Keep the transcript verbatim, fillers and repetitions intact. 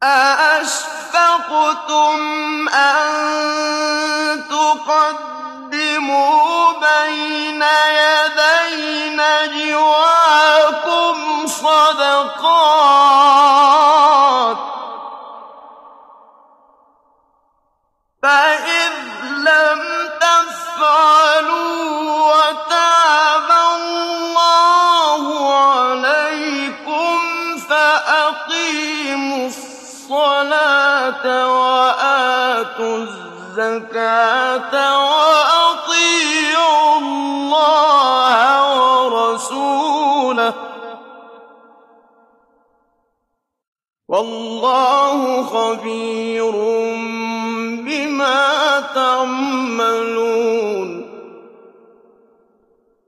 أَأَشْفَقْتُمْ أَن تُقَدِّمُوا بَيْنَ يَدَيْ نَجْوَاكُمْ صَدَقَاتٍ ۚ فَإِذْ لَمْ تَفْعَلُوا وَتَابَ اللَّهُ عَلَيْكُمْ فَأَقِيمُوا الصَّلَاةَ وَآتُوا الزَّكَاةَ وَأَطِيعُوا اللَّهَ وَرَسُولَهُ ۚ وَاللَّهُ خَبِيرٌ بِمَا تَعْمَلُونَ